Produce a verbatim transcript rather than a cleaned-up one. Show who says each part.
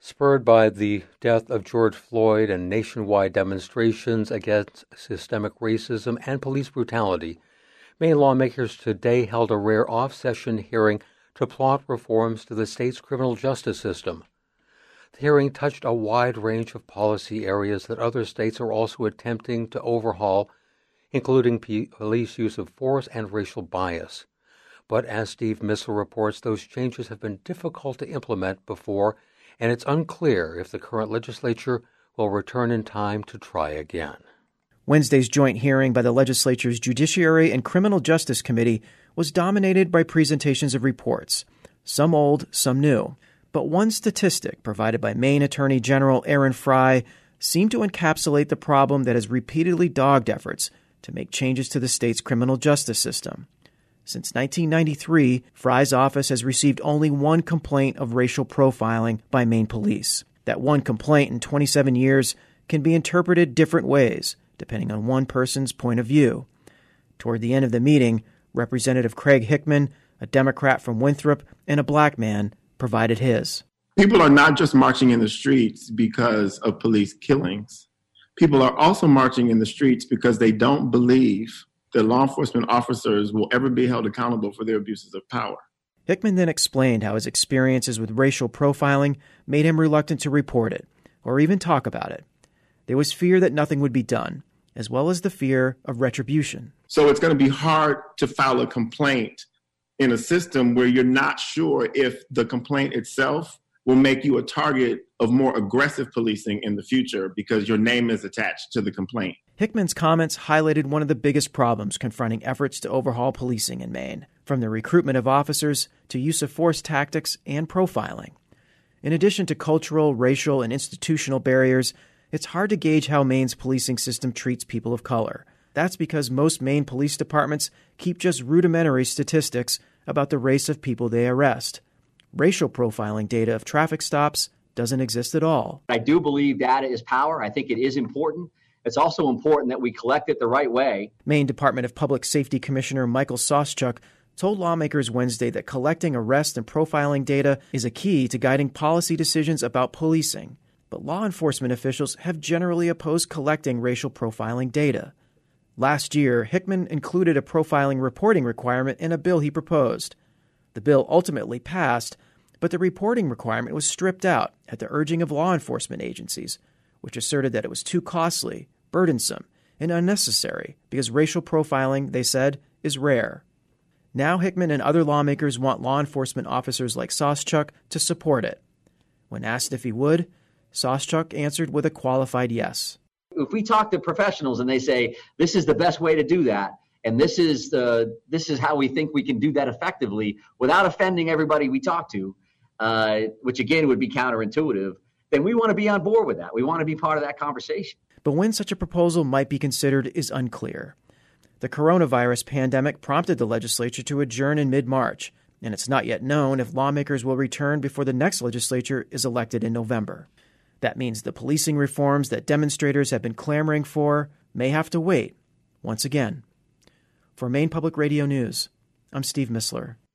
Speaker 1: Spurred by the death of George Floyd and nationwide demonstrations against systemic racism and police brutality, Maine lawmakers today held a rare off-session hearing to plot reforms to the state's criminal justice system. The hearing touched a wide range of policy areas that other states are also attempting to overhaul, including p- police use of force and racial bias. But as Steve Missler reports, those changes have been difficult to implement before, and it's unclear if the current legislature will return in time to try again.
Speaker 2: Wednesday's joint hearing by the legislature's Judiciary and Criminal Justice Committee was dominated by presentations of reports, some old, some new. But one statistic provided by Maine Attorney General Aaron Frey seemed to encapsulate the problem that has repeatedly dogged efforts to make changes to the state's criminal justice system. Since nineteen ninety-three, Frey's office has received only one complaint of racial profiling by Maine police. That one complaint in twenty-seven years can be interpreted different ways, depending on one person's point of view. Toward the end of the meeting, Representative Craig Hickman, a Democrat from Winthrop, and a black man provided his.
Speaker 3: People are not just marching in the streets because of police killings. People are also marching in the streets because they don't believe that law enforcement officers will ever be held accountable for their abuses of power.
Speaker 2: Hickman then explained how his experiences with racial profiling made him reluctant to report it, or even talk about it. There was fear that nothing would be done, as well as the fear of retribution.
Speaker 3: So it's going to be hard to file a complaint in a system where you're not sure if the complaint itself will make you a target of more aggressive policing in the future because your name is attached to the complaint.
Speaker 2: Hickman's comments highlighted one of the biggest problems confronting efforts to overhaul policing in Maine, from the recruitment of officers to use of force tactics and profiling. In addition to cultural, racial, and institutional barriers, it's hard to gauge how Maine's policing system treats people of color. That's because most Maine police departments keep just rudimentary statistics about the race of people they arrest. Racial profiling data of traffic stops doesn't exist at all.
Speaker 4: I do believe data is power. I think it is important. It's also important that we collect it the right way.
Speaker 2: Maine Department of Public Safety Commissioner Michael Sawschuk told lawmakers Wednesday that collecting arrest and profiling data is a key to guiding policy decisions about policing. But law enforcement officials have generally opposed collecting racial profiling data. Last year, Hickman included a profiling reporting requirement in a bill he proposed. The bill ultimately passed, but the reporting requirement was stripped out at the urging of law enforcement agencies, which asserted that it was too costly, burdensome, and unnecessary because racial profiling, they said, is rare. Now Hickman and other lawmakers want law enforcement officers like Sawschuk to support it. When asked if he would, Sawschuk answered with a qualified yes.
Speaker 4: If we talk to professionals and they say, this is the best way to do that, and this is the this is how we think we can do that effectively without offending everybody we talk to, uh, which again would be counterintuitive, then we want to be on board with that. We want to be part of that conversation.
Speaker 2: But when such a proposal might be considered is unclear. The coronavirus pandemic prompted the legislature to adjourn in mid-March, and it's not yet known if lawmakers will return before the next legislature is elected in November. That means the policing reforms that demonstrators have been clamoring for may have to wait once again. For Maine Public Radio News, I'm Steve Missler.